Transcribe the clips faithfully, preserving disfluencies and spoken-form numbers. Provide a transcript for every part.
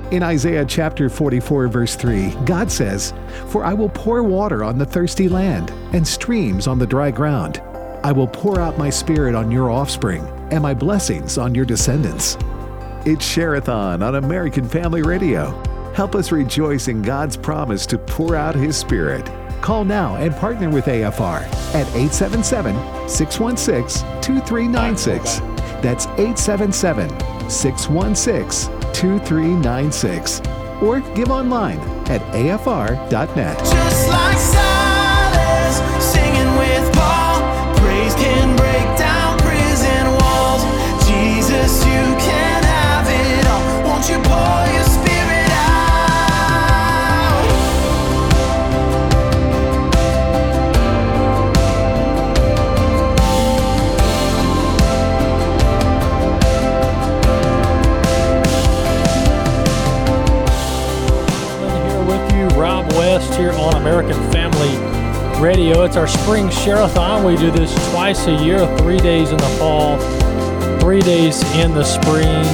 In Isaiah chapter forty-four, verse three, God says, "For I will pour water on the thirsty land, and streams on the dry ground. I will pour out my spirit on your offspring, and my blessings on your descendants." It's Share-a-thon on American Family Radio. Help us rejoice in God's promise to pour out His Spirit. Call now and partner with A F R at eight seven seven, six one six, two three nine six. That's eight seven seven, six one six, two three nine six. Or give online at A F R dot net. Just like Silas singing with Paul, praise can break down prison walls. Jesus, you can have it all. Won't you pour your spirit out? Here with you, Rob West, here on American Family Radio. It's our spring share-a-thon. We do this twice a year, three days in the fall, three days in the spring.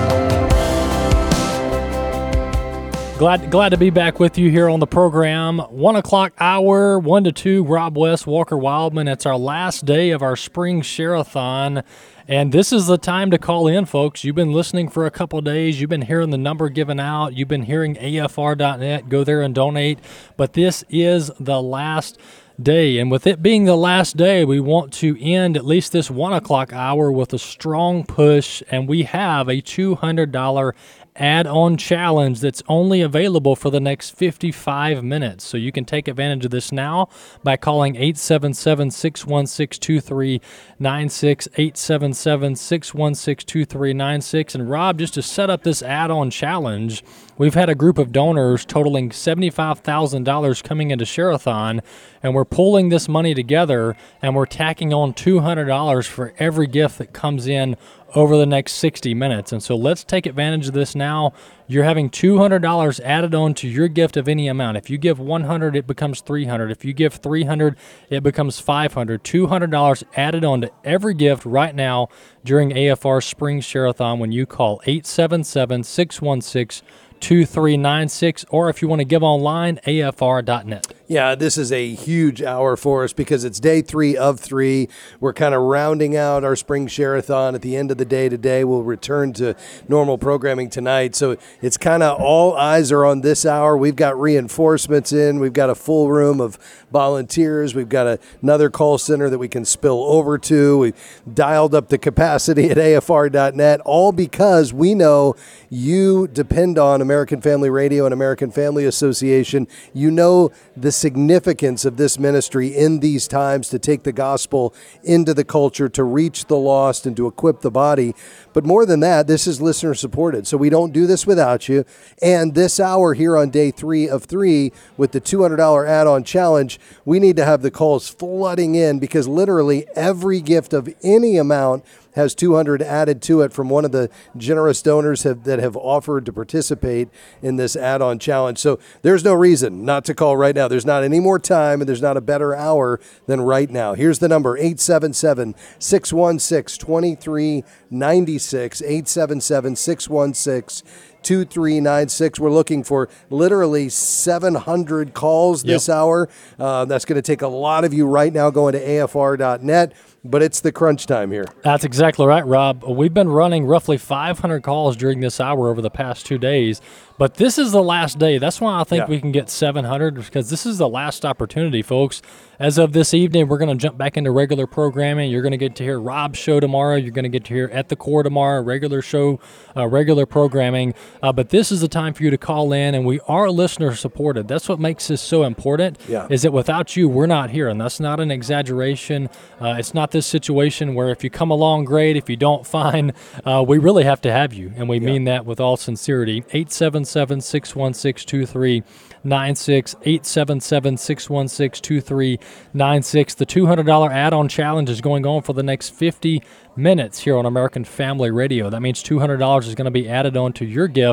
Glad glad to be back with you here on the program. One o'clock hour, one to two, Rob West, Walker Wildman. It's our last day of our spring share-a-thon. And this is the time to call in, folks. You've been listening for a couple of days. You've been hearing the number given out. You've been hearing A F R dot net. Go there and donate. But this is the last day. And with it being the last day, we want to end at least this one o'clock hour with a strong push. And we have a two hundred dollars add-on challenge that's only available for the next fifty-five minutes. So you can take advantage of this now by calling eight seven seven, six one six, two three nine six, eight seven seven, six one six, two three nine six. And Rob, just to set up this add-on challenge, we've had a group of donors totaling seventy-five thousand dollars coming into Share-a-thon, and we're pulling this money together, and we're tacking on two hundred dollars for every gift that comes in over the next sixty minutes. And so let's take advantage of this now. You're having two hundred dollars added on to your gift of any amount. If you give one hundred dollars, it becomes three hundred dollars. If you give three hundred dollars, it becomes five hundred dollars. two hundred dollars added on to every gift right now during A F R Spring Share-a-thon when you call eight seven seven, six one six, two three nine six, or if you want to give online, A F R dot net. Yeah, this is a huge hour for us because it's day three of three. We're kind of rounding out our spring share-a-thon at the end of the day today. We'll return to normal programming tonight. So it's kind of all eyes are on this hour. We've got reinforcements in. We've got a full room of volunteers. We've got a, another call center that we can spill over to. We dialed up the capacity at A F R dot net, all because we know you depend on American Family Radio and American Family Association. You know the significance of this ministry in these times to take the gospel into the culture, to reach the lost, and to equip the body. But more than that, this is listener supported. So we don't do this without you. And this hour here on day three of three with the two hundred dollars add-on challenge, we need to have the calls flooding in because literally every gift of any amount has two hundred added to it from one of the generous donors have, that have offered to participate in this add-on challenge. So there's no reason not to call right now. There's not any more time, and there's not a better hour than right now. Here's the number, eight seven seven, six one six, two three nine six, eight seven seven, six one six, two three nine six. We're looking for literally seven hundred calls this yep. hour. Uh, that's going to take a lot of you right now going to A F R dot net. But it's the crunch time here. That's exactly right, Rob. We've been running roughly five hundred calls during this hour over the past two days. But this is the last day. That's why I think yeah. we can get seven hundred, because this is the last opportunity, folks. As of this evening, we're going to jump back into regular programming. You're going to get to hear Rob's show tomorrow. You're going to get to hear At the Core tomorrow, regular show, uh, regular programming. Uh, but this is the time for you to call in, and we are listener-supported. That's what makes this so important, yeah. is that without you, we're not here. And that's not an exaggeration. Uh, it's not this situation where if you come along, great. If you don't, fine. Uh, we really have to have you, and we yeah. mean that with all sincerity. eight seven seven, six one six, two three nine six, eight seven seven, six one six, two three nine six. The two hundred dollars add-on challenge is going on for the next fifty minutes here on American Family Radio. That means two hundred dollars is going to be added on to your gift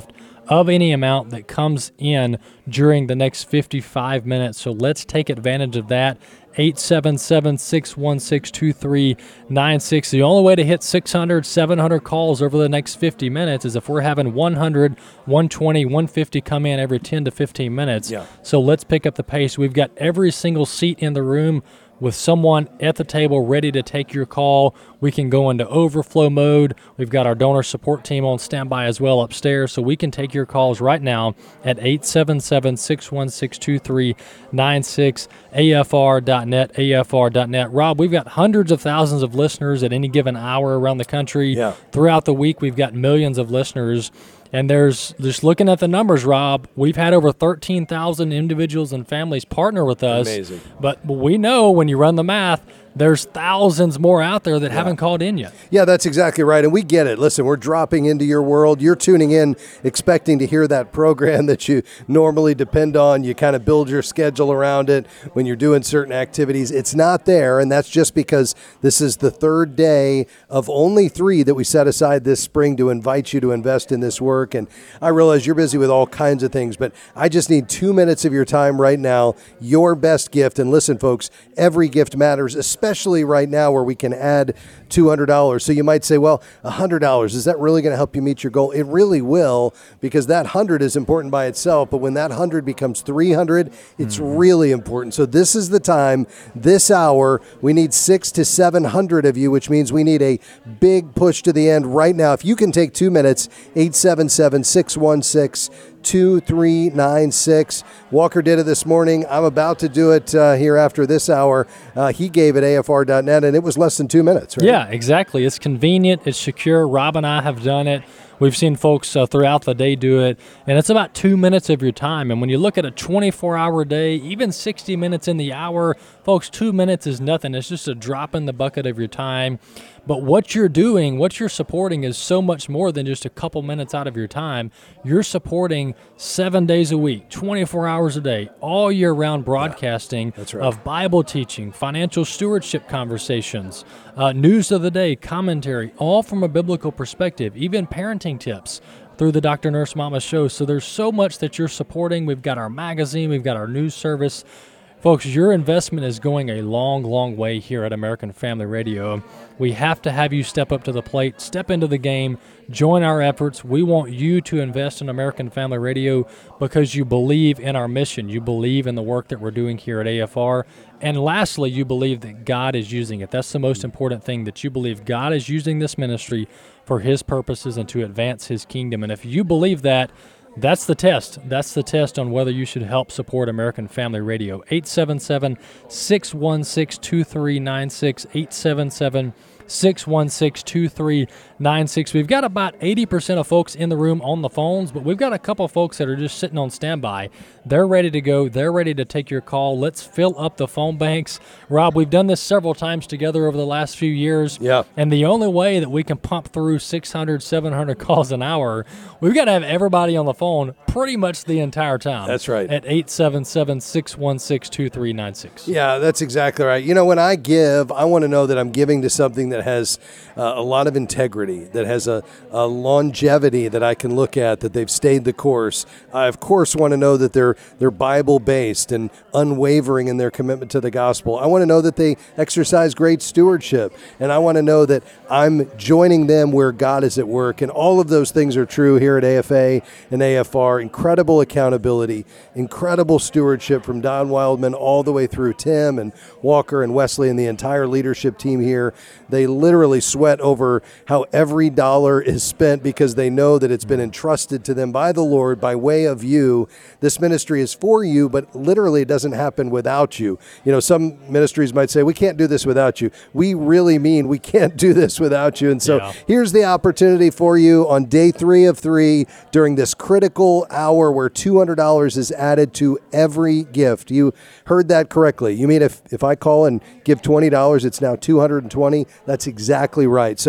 of any amount that comes in during the next fifty-five minutes. So let's take advantage of that. eight seven seven, six one six, two three nine six. The only way to hit six hundred, seven hundred calls over the next fifty minutes is if we're having one hundred, one twenty, one fifty come in every ten to fifteen minutes. Yeah. So let's pick up the pace. We've got every single seat in the room with someone at the table ready to take your call. We can go into overflow mode. We've got our donor support team on standby as well upstairs, so we can take your calls right now at eight seven seven, six one six, two three nine six, A F R dot net, A F R dot net. Rob, we've got hundreds of thousands of listeners at any given hour around the country. Yeah. Throughout the week, we've got millions of listeners. And there's, just looking at the numbers, Rob, we've had over thirteen thousand individuals and families partner with us. Amazing. But we know when you run the math, there's thousands more out there that Yeah. haven't called in yet. Yeah, that's exactly right. And we get it. Listen, we're dropping into your world. You're tuning in expecting to hear that program that you normally depend on. You kind of build your schedule around it when you're doing certain activities. It's not there, and that's just because this is the third day of only three that we set aside this spring to invite you to invest in this work. And I realize you're busy with all kinds of things, but I just need two minutes of your time right now, your best gift. And listen, folks, every gift matters, especially especially right now where we can add two hundred dollars. So you might say, well, one hundred dollars, is that really going to help you meet your goal? It really will, because that one hundred is important by itself, but when that one hundred becomes three hundred, it's mm-hmm. really important. So this is the time, this hour, we need six to seven hundred of you, which means we need a big push to the end right now. If you can take two minutes, eight seven seven, six one six, two three nine six. Walker did it this morning. I'm about to do it uh, here after this hour. Uh, he gave it A F R dot net, and it was less than two minutes, right? Yeah, exactly. It's convenient. It's secure. Rob and I have done it. We've seen folks uh, throughout the day do it, and it's about two minutes of your time. And when you look at a twenty-four hour day, even sixty minutes in the hour, folks, two minutes is nothing. It's just a drop in the bucket of your time. But what you're doing, what you're supporting is so much more than just a couple minutes out of your time. You're supporting seven days a week, twenty-four hours a day, all year round broadcasting yeah, that's right. of Bible teaching, financial stewardship conversations, uh, news of the day, commentary, all from a biblical perspective, even parenting tips through the Doctor Nurse Mama show. So there's so much that you're supporting. We've got our magazine, we've got our news service. Folks, your investment is going a long, long way here at American Family Radio. We have to have you step up to the plate, step into the game, join our efforts. We want you to invest in American Family Radio because you believe in our mission. You believe in the work that we're doing here at A F R. And lastly, you believe that God is using it. That's the most important thing, that you believe God is using this ministry for His purposes and to advance His kingdom. And if you believe that, that's the test. That's the test on whether you should help support American Family Radio. eight seven seven, six one six, two three nine six, eight seven seven, six one six, two three nine six. We've got about eighty percent of folks in the room on the phones, but we've got a couple of folks that are just sitting on standby. They're ready to go. They're ready to take your call. Let's fill up the phone banks. Rob, we've done this several times together over the last few years. Yeah. And the only way that we can pump through six hundred, seven hundred calls an hour, we've got to have everybody on the phone pretty much the entire time. That's right. At eight seven seven, six one six, two three nine six. Yeah, that's exactly right. You know, when I give, I want to know that I'm giving to something that has uh, a lot of integrity, that has a, a longevity that I can look at, that they've stayed the course. I, of course, want to know that they're they're Bible-based and unwavering in their commitment to the gospel. I want to know that they exercise great stewardship, and I want to know that I'm joining them where God is at work, and all of those things are true here at A F A and A F R. Incredible accountability, incredible stewardship from Don Wildman all the way through Tim and Walker and Wesley and the entire leadership team here. They literally sweat over how every dollar is spent because they know that it's been entrusted to them by the Lord by way of you. This ministry is for you, but literally it doesn't happen without you. You know, some ministries might say, we can't do this without you. We really mean we can't do this without you. And so Yeah. here's the opportunity for you on day three of three during this critical hour where two hundred dollars is added to every gift. You heard that correctly. You mean if, if I call and give twenty dollars, it's now two hundred twenty dollars? That's exactly right. So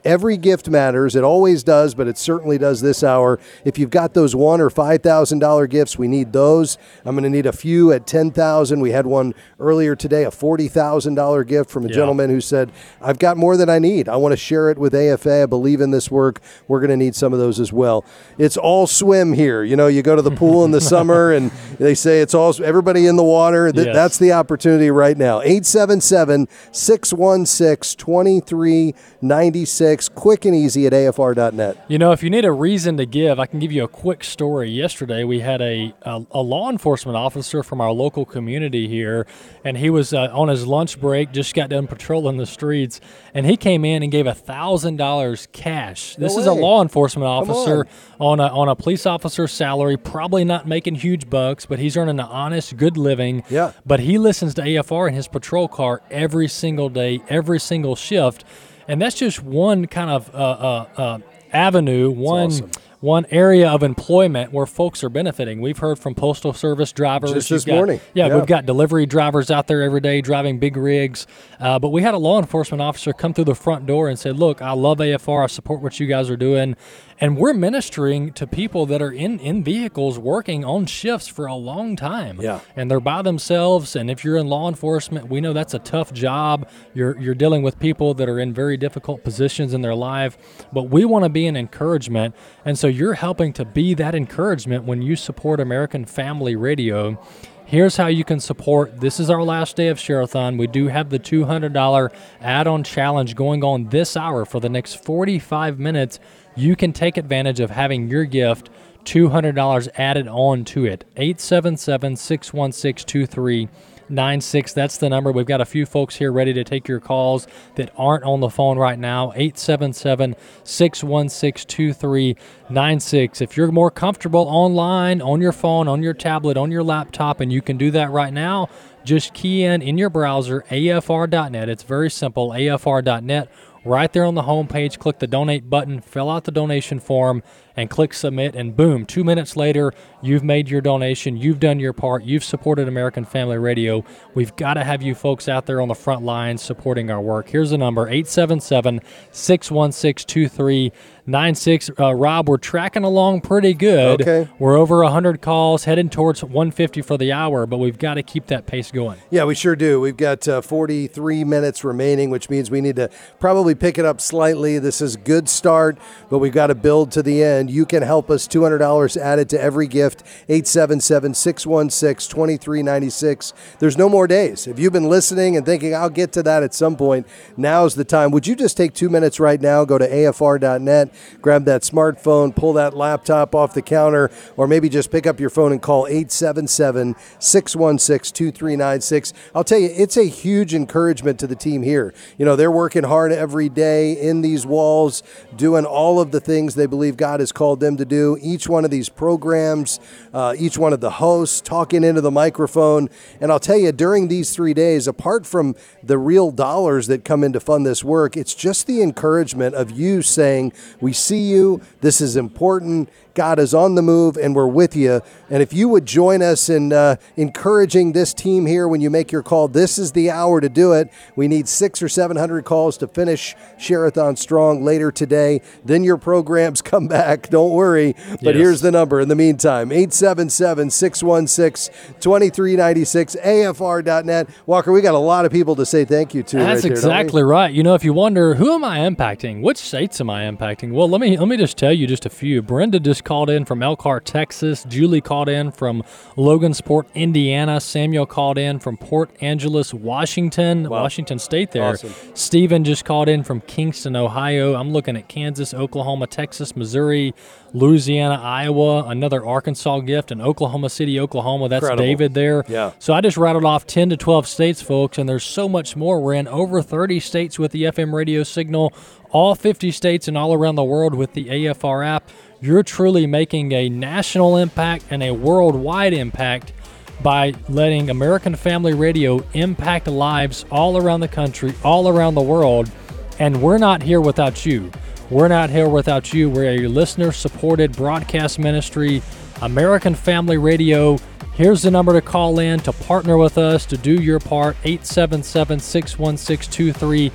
Every gift matters. It always does, but it certainly does this hour. If you've got those one or five thousand dollar gifts, we need those. I'm going to need a few at ten thousand. We had one earlier today, a forty thousand dollar gift from a Yeah. gentleman who said, "I've got more than I need. I want to share it with A F A. I believe in this work." We're going to need some of those as well. It's all swim here. You know, you go to the pool in the summer, and they say it's all everybody in the water. Th- Yes. That's the opportunity right now. eight seven seven, six one six, two three nine six. Quick and easy at A F R dot net. You know, if you need a reason to give, I can give you a quick story. Yesterday, we had a a, a law enforcement officer from our local community here, and he was uh, on his lunch break, just got done patrolling the streets, and he came in and gave a thousand dollars cash. This is a way. law enforcement officer on. on a on a police officer's salary, probably not making huge bucks, but he's earning an honest, good living. Yeah. But he listens to A F R in his patrol car every single day, every single shift. And that's just one kind of uh, uh, uh, avenue, one awesome. one area of employment where folks are benefiting. We've heard from Postal Service drivers. Just You've this got- morning. Yeah, Yeah. we've got delivery drivers out there every day driving big rigs. Uh, but we had a law enforcement officer come through the front door and said, "Look, I love A F R. I support what you guys are doing." And we're ministering to people that are in, in vehicles working on shifts for a long time. Yeah. And they're by themselves. And if you're in law enforcement, we know that's a tough job. You're you're dealing with people that are in very difficult positions in their life. But we want to be an encouragement. And so you're helping to be that encouragement when you support American Family Radio. Here's how you can support. This is our last day of Share-a-thon. We do have the two hundred dollars add-on challenge going on this hour for the next forty-five minutes. You can take advantage of having your gift two hundred dollars added on to it. eight seven seven, six one six, two three nine six. That's the number. We've got a few folks here ready to take your calls that aren't on the phone right now. eight seven seven, six one six, two three nine six. If you're more comfortable online, on your phone, on your tablet, on your laptop, and you can do that right now, just key in in your browser A F R dot net. It's very simple, A F R dot net. Right there on the home page, click the donate button, fill out the donation form, and click submit, and boom, two minutes later, you've made your donation, you've done your part, you've supported American Family Radio. We've got to have you folks out there on the front lines supporting our work. Here's the number, eight seven seven, six one six, two three nine six. Uh, Rob, we're tracking along pretty good. Okay. We're over one hundred calls, heading towards one fifty for the hour, but we've got to keep that pace going. Yeah, we sure do. We've got uh, forty-three minutes remaining, which means we need to probably pick it up slightly. This is a good start, but we've got to build to the end. You can help us. two hundred dollars added to every gift. eight seven seven, six one six, two three nine six. There's no more days. If you've been listening and thinking, I'll get to that at some point, now's the time. Would you just take two minutes right now, go to A F R dot net, grab that smartphone, pull that laptop off the counter, or maybe just pick up your phone and call eight seven seven, six one six, two three nine six. I'll tell you, it's a huge encouragement to the team here. You know, they're working hard every day in these walls, doing all of the things they believe God has called them to do. Each one of these programs, uh, each one of the hosts talking into the microphone. And I'll tell you, during these three days, apart from the real dollars that come in to fund this work, it's just the encouragement of you saying, we see you, this is important, God is on the move, and we're with you. And if you would join us in uh, encouraging this team here when you make your call, this is the hour to do it. We need six or seven hundred calls to finish Share-a-thon strong later today. Then your programs come back. Don't worry. But Yes. here's the number in the meantime, eight seven seven, six one six, two three nine six, A F R dot net. Walker, we got a lot of people to say thank you to. That's right there, don't we? exactly right. You know, if you wonder, who am I impacting? Which states am I impacting? Well, let me let me just tell you just a few. Brenda just called in from Elkhart, Texas. Julie called in from Logansport, Indiana. Samuel called in from Port Angeles, Washington, Washington State there. Awesome. Stephen just called in from Kingston, Ohio. I'm looking at Kansas, Oklahoma, Texas, Missouri, Louisiana, Iowa, another Arkansas gift, and Oklahoma City, Oklahoma. That's Incredible. David there. Yeah. So I just rattled off ten to twelve states, folks, and there's so much more. We're in over thirty states with the F M radio signal, all fifty states and all around the world with the A F R app. You're truly making a national impact and a worldwide impact by letting American Family Radio impact lives all around the country, all around the world. And we're not here without you. We're not here without you. We're a listener-supported broadcast ministry, American Family Radio. Here's the number to call in to partner with us to do your part, eight seven seven, six one six, two three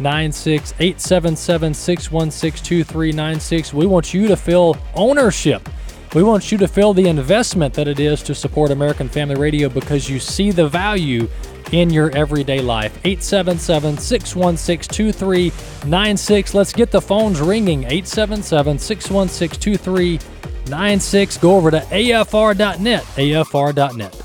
nine six, eight seven seven, six one six, two three nine six. We want you to feel ownership. We want you to feel the investment that it is to support American Family Radio because you see the value in your everyday life. eight seven seven, six one six, two three nine six. Let's get the phones ringing. eight seven seven, six one six, two three nine six. Go over to A F R dot net, A F R dot net.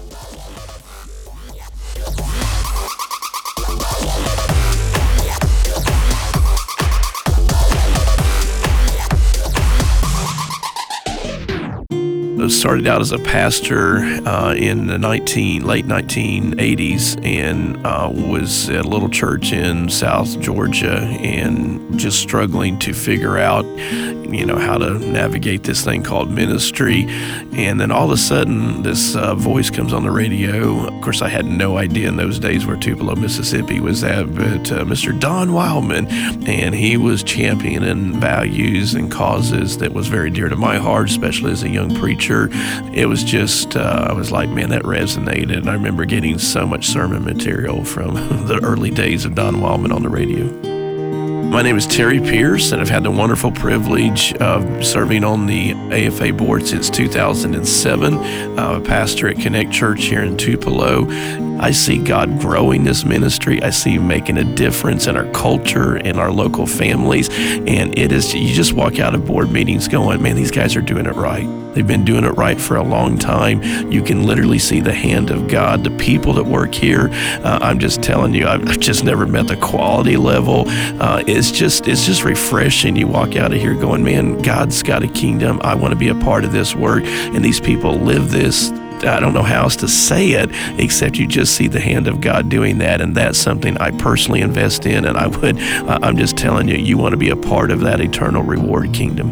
Started out as a pastor uh, in the nineteen late nineteen eighties, and uh, was at a little church in South Georgia, and just struggling to figure out, you know, how to navigate this thing called ministry. And then all of a sudden, this uh, voice comes on the radio. Of course, I had no idea in those days where Tupelo, Mississippi was at, but uh, Mister Don Wildman, and he was championing values and causes that was very dear to my heart, especially as a young preacher. It was just, uh, I was like, man, that resonated. And I remember getting so much sermon material from the early days of Don Wildman on the radio. My name is Terry Pierce, and I've had the wonderful privilege of serving on the A F A board since two thousand seven. I'm a pastor at Connect Church here in Tupelo. I see God growing this ministry. I see Him making a difference in our culture, in our local families, and it is, you just walk out of board meetings going, man, these guys are doing it right. They've been doing it right for a long time. You can literally see the hand of God. The people that work here, uh, I'm just telling you, I've just never met the quality level. Uh, it's just it's just refreshing. You walk out of here going, man, God's got a kingdom. I want to be a part of this work, and these people live this. I don't know how else to say it, except you just see the hand of God doing that, and that's something I personally invest in, and I would, uh, I'm just telling you, you want to be a part of that eternal reward kingdom.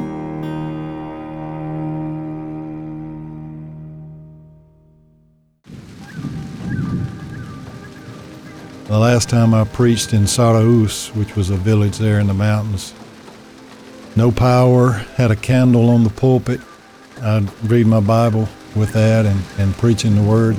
The last time I preached in Saraus, which was a village there in the mountains, no power, had a candle on the pulpit. I'd read my Bible with that and, and preaching the word.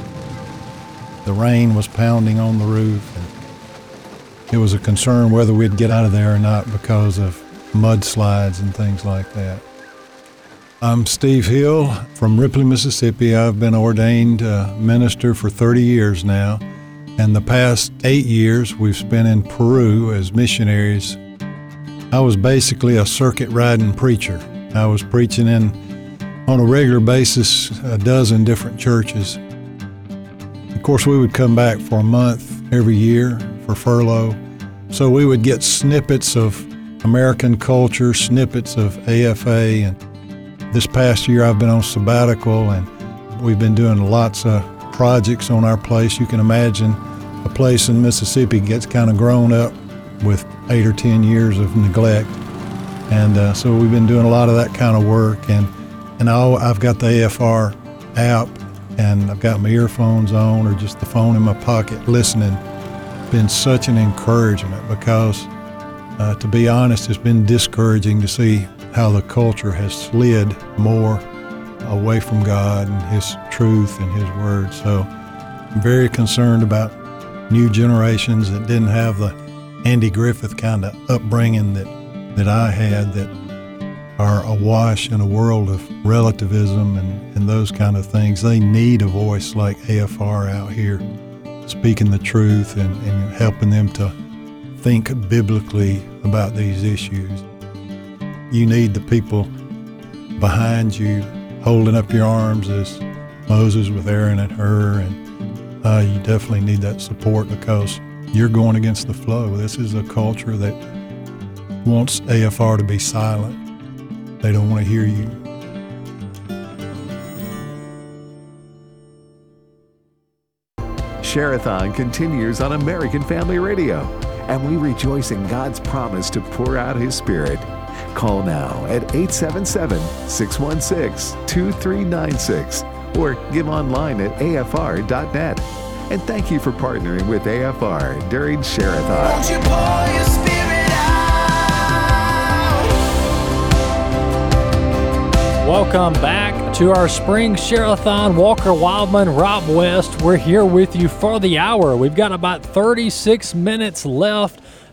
The rain was pounding on the roof, and it was a concern whether we'd get out of there or not because of mudslides and things like that. I'm Steve Hill from Ripley, Mississippi. I've been ordained uh, minister for thirty years now, and the past eight years we've spent in Peru as missionaries. I was basically a circuit riding preacher. I was preaching in on a regular basis, a dozen different churches. Of course, we would come back for a month every year for furlough. So we would get snippets of American culture, snippets of A F A. And this past year, I've been on sabbatical, and we've been doing lots of projects on our place. You can imagine a place in Mississippi gets kind of grown up with eight or ten years of neglect. And uh, so we've been doing a lot of that kind of work. And And I'll, I've got the A F R app, and I've got my earphones on or just the phone in my pocket listening. It's been such an encouragement because, uh, to be honest, it's been discouraging to see how the culture has slid more away from God and His truth and His word. So I'm very concerned about new generations that didn't have the Andy Griffith kind of upbringing that, that I had, that are awash in a world of relativism and, and those kind of things. They need a voice like A F R out here speaking the truth and, and helping them to think biblically about these issues. You need the people behind you holding up your arms as Moses with Aaron and Hur, and uh, you definitely need that support because you're going against the flow. This is a culture that wants A F R to be silent. They don't want to hear you. Share-a-thon continues on American Family Radio, and we rejoice in God's promise to pour out His Spirit. Call now at eight seven seven, six one six, two three nine six or give online at A F R dot net. And thank you for partnering with A F R during Share-a-thon. Won't you pour your spirit out? Welcome back to our spring Share-a-thon. Walker Wildman, Rob West, we're here with you for the hour. We've got about thirty-six minutes left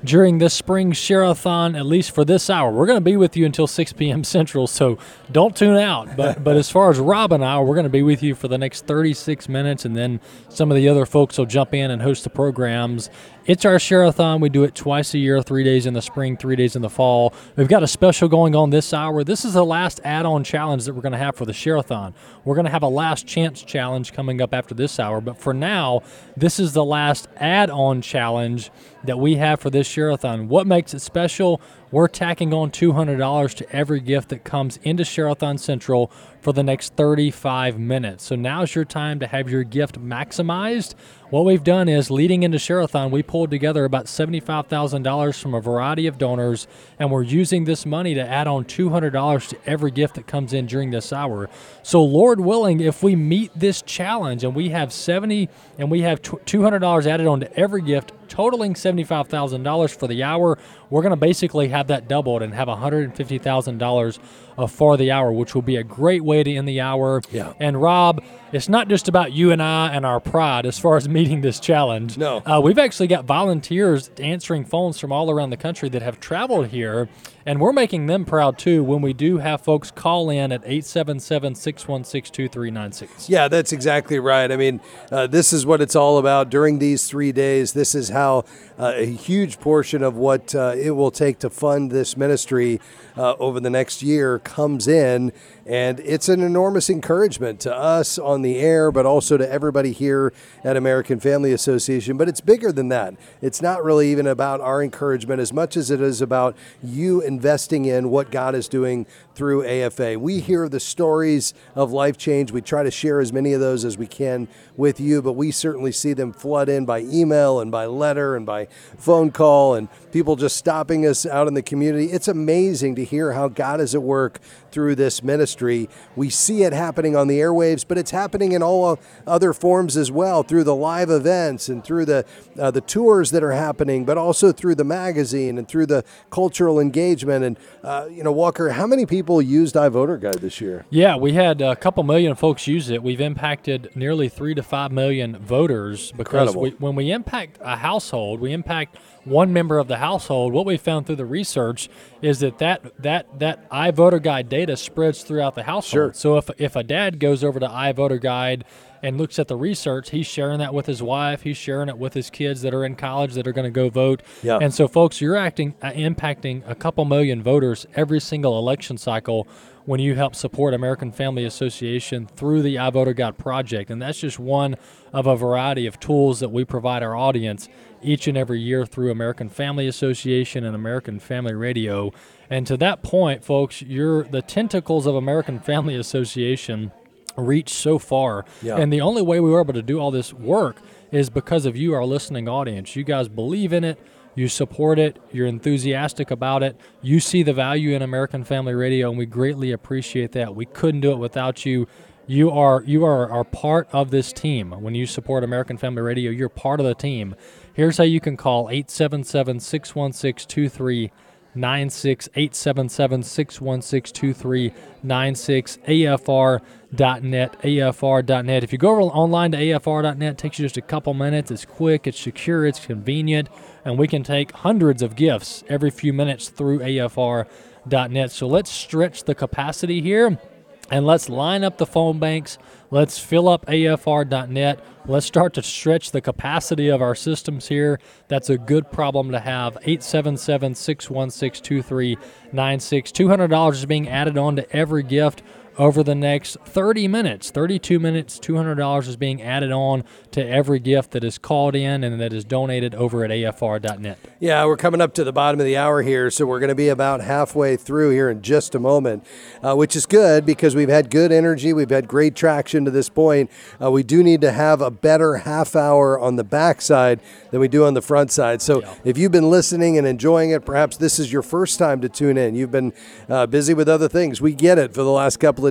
during this spring share-a-thon, at least for this hour. We're going to be with you until six p.m. Central, so don't tune out. But but as far as Rob and I, we're going to be with you for the next thirty-six minutes, and then some of the other folks will jump in and host the programs. It's our share-a-thon. We do it twice a year, three days in the spring, three days in the fall. We've got a special going on this hour. This is the last add-on challenge that we're going to have for the share-a-thon. We're going to have a last chance challenge coming up after this hour, but for now, this is the last add-on challenge that we have for this share-a-thon. What makes it special? We're tacking on two hundred dollars to every gift that comes into Share-a-thon Central for the next thirty-five minutes. So now's your time to have your gift maximized. What we've done is, leading into Share-a-thon, we pulled together about seventy-five thousand dollars from a variety of donors, and we're using this money to add on two hundred dollars to every gift that comes in during this hour. So Lord willing, if we meet this challenge and we have seventy and we have two hundred dollars added on to every gift, totaling seventy-five thousand dollars for the hour, we're going to basically have that doubled and have one hundred fifty thousand dollars uh, for the hour, which will be a great way to end the hour. Yeah. And Rob, it's not just about you and I and our pride as far as meeting this challenge. No. Uh, we've actually got volunteers answering phones from all around the country that have traveled here, and we're making them proud too when we do have folks call in at eight seven seven, six one six, two three nine six. Yeah, that's exactly right. I mean, uh, this is what it's all about during these three days. This is how uh, a huge portion of what uh, it will take to fund this ministry uh, over the next year comes in. And it's an enormous encouragement to us on the air, but also to everybody here at American Family Association. But it's bigger than that. It's not really even about our encouragement as much as it is about you investing in what God is doing through A F A. We hear the stories of life change. We try to share as many of those as we can with you, but we certainly see them flood in by email and by letter and by phone call and people just stopping us out in the community. It's amazing to hear how God is at work through this ministry. We see it happening on the airwaves, but it's happening in all other forms as well, through the live events and through the uh, the tours that are happening, but also through the magazine and through the cultural engagement. And, uh, you know, Walker, how many people used iVoter Guide this year? Yeah, we had a couple million folks use it. We've impacted nearly three to five million voters because we, when we impact a household, we impact one member of the household. What we found through the research is that that that, that iVoter Guide data spreads throughout the household. Sure. So if if a dad goes over to iVoter Guide and looks at the research, he's sharing that with his wife, he's sharing it with his kids that are in college that are going to go vote. Yeah. And so, folks, you're acting uh, impacting a couple million voters every single election cycle when you help support American Family Association through the iVoter Guide project. And that's just one of a variety of tools that we provide our audience each and every year through American Family Association and American Family Radio. And to that point, folks, you're the tentacles of American Family Association reach so far. Yeah. And the only way we were able to do all this work is because of you, our listening audience. You guys believe in it. You support it. You're enthusiastic about it. You see the value in American Family Radio, and we greatly appreciate that. We couldn't do it without you. You are you are, are part of this team. When you support American Family Radio, you're part of the team. Here's how you can call eight seven seven, six one six, two three nine six, eight seven seven, six one six, two three nine six, A F R dot net, A F R dot net. If you go over online to A F R dot net, it takes you just a couple minutes. It's quick, it's secure, it's convenient, and we can take hundreds of gifts every few minutes through A F R dot net. So let's stretch the capacity here, and let's line up the phone banks. Let's fill up A F R dot net. Let's start to stretch the capacity of our systems here. That's a good problem to have. eight seven seven, six one six, two three nine six. two hundred dollars is being added on to every gift over the next thirty minutes, thirty-two minutes. Two hundred dollars is being added on to every gift that is called in and that is donated over at A F R dot net. Yeah, we're coming up to the bottom of the hour here, so we're going to be about halfway through here in just a moment, uh, which is good because we've had good energy. We've had great traction to this point. Uh, we do need to have a better half hour on the backside than we do on the front side. So Yeah. if you've been listening and enjoying it, perhaps this is your first time to tune in. You've been uh, busy with other things. We get it for the last couple of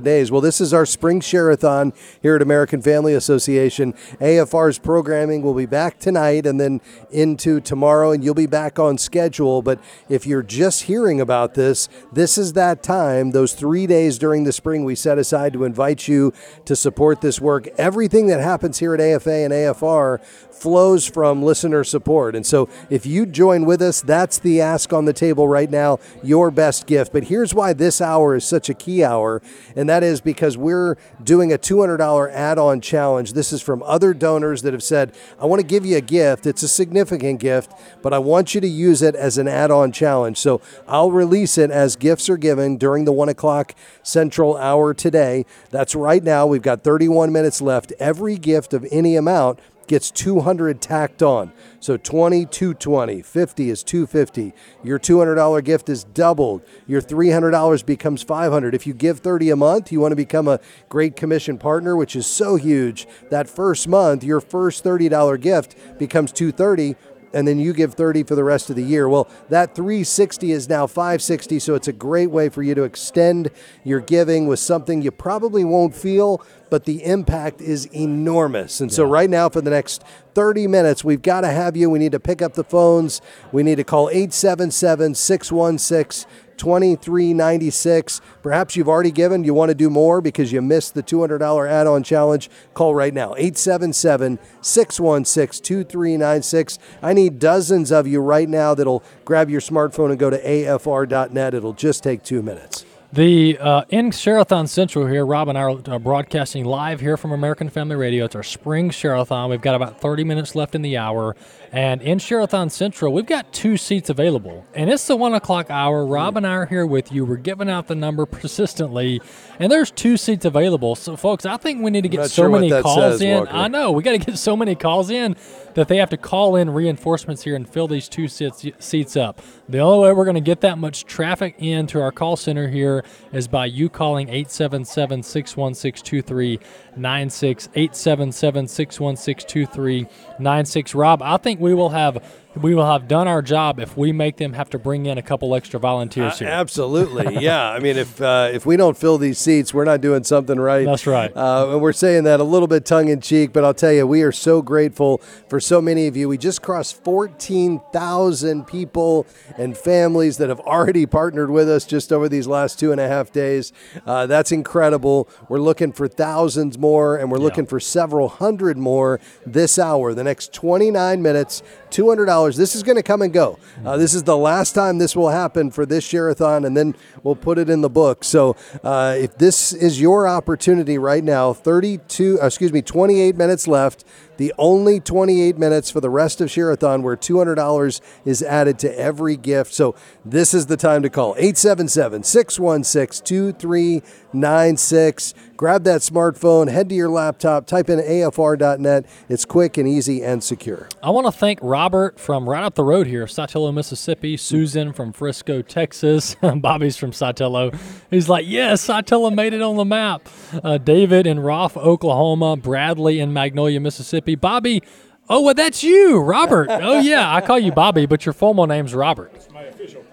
of days. Well, this is our spring share-a-thon here at American Family Association. A F R's programming will be back tonight and then into tomorrow, and you'll be back on schedule. But if you're just hearing about this, this is that time, those three days during the spring we set aside to invite you to support this work. Everything that happens here at A F A and A F R flows from listener support. And so if you join with us, that's the ask on the table right now, your best gift. But here's why this hour is such a key hour, and that is because we're doing a two hundred dollars add-on challenge. This is from other donors that have said, I want to give you a gift. It's a significant gift, but I want you to use it as an add-on challenge. So I'll release it as gifts are given during the one o'clock Central hour today. That's right now. We've got thirty-one minutes left. Every gift of any amount gets two hundred tacked on. So twenty, two twenty, fifty is two fifty. Your two hundred dollars gift is doubled. Your three hundred dollars becomes five hundred. If you give thirty a month, you want to become a Great Commission partner, which is so huge. That first month, your first thirty dollars gift becomes two thirty. And then you give thirty for the rest of the year. Well, that three sixty is now five sixty, so it's a great way for you to extend your giving with something you probably won't feel, but the impact is enormous. And so right now for the next thirty minutes, we've got to have you. We need to pick up the phones. We need to call eight seven seven, six one six, two three nine six. Perhaps you've already given. You want to do more because you missed the two hundred dollars add-on challenge. Call right now, eight seven seven, six one six, two three nine six. I need dozens of you right now that'll grab your smartphone and go to A F R dot net. It'll just take two minutes. The uh, in Share-a-thon Central here, Rob and I are uh, broadcasting live here from American Family Radio. It's our spring Share-a-thon. We've got about thirty minutes left in the hour. And in Share-a-thon Central, we've got two seats available. And it's the one o'clock hour. Rob and I are here with you. We're giving out the number persistently. And there's two seats available. So, folks, I think we need to get so sure many what that calls says, in. Walker. I know. We got to get so many calls in that they have to call in reinforcements here and fill these two seats, seats up. The only way we're going to get that much traffic into our call center here is by you calling eight seven seven, six one six, two three nine six, eight seven seven, six one six, two three nine six. Rob, I think we will have we will have done our job if we make them have to bring in a couple extra volunteers here. Uh, absolutely, yeah. I mean, if uh, if we don't fill these seats, we're not doing something right. That's right. Uh, and we're saying that a little bit tongue-in-cheek, but I'll tell you, we are so grateful for so many of you. We just crossed fourteen thousand people and families that have already partnered with us just over these last two and a half days. Uh, that's incredible. We're looking for thousands more, and we're Yeah. looking for several hundred more this hour. The next twenty-nine minutes, two hundred dollars. This is going to come and go. Uh, this is the last time this will happen for this Share-a-thon, and then we'll put it in the book. So uh, if this is your opportunity right now, thirty-two, uh, excuse me, twenty-eight minutes left. The only twenty-eight minutes for the rest of Share-a-thon where two hundred dollars is added to every gift. So this is the time to call. eight seven seven, six one six, two three nine six. Grab that smartphone, head to your laptop, type in A F R dot net. It's quick and easy and secure. I want to thank Robert from right up the road here, Sotelo, Mississippi, Susan from Frisco, Texas, Bobby's from Sotelo. He's like, yes, Sotelo made it on the map. Uh, David in Roth, Oklahoma, Bradley in Magnolia, Mississippi. Bobby, oh, well, that's you, Robert. Oh, yeah, I call you Bobby, but your formal name's Robert. That's my official.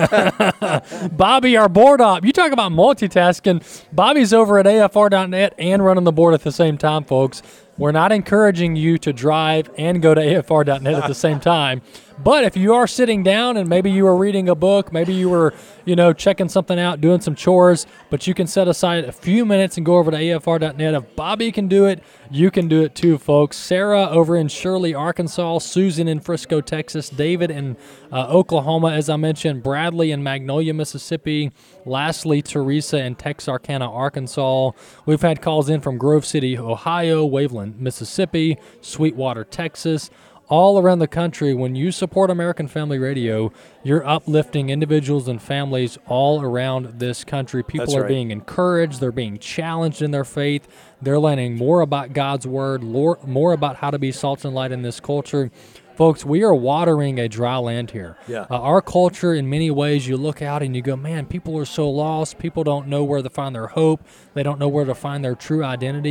Bobby, our board op. You talk about multitasking. Bobby's over at A F R dot net and running the board at the same time, folks. We're not encouraging you to drive and go to A F R dot net at the same time. But if you are sitting down and maybe you were reading a book, maybe you were, you know, checking something out, doing some chores, but you can set aside a few minutes and go over to A F R dot net. If Bobby can do it, you can do it too, folks. Sarah over in Shirley, Arkansas, Susan in Frisco, Texas, David in uh, Oklahoma, as I mentioned, Bradley in Magnolia, Mississippi, lastly, Teresa in Texarkana, Arkansas. We've had calls in from Grove City, Ohio, Waveland, Mississippi, Sweetwater, Texas. All around the country, when you support American Family Radio, you're uplifting individuals and families all around this country. People That's are right. being encouraged. They're being challenged in their faith. They're learning more about God's Word, lore- more about how to be salt and light in this culture. Folks, we are watering a dry land here. Yeah. Uh, our culture, in many ways, you look out and you go, man, people are so lost. People don't know where to find their hope. They don't know where to find their true identity.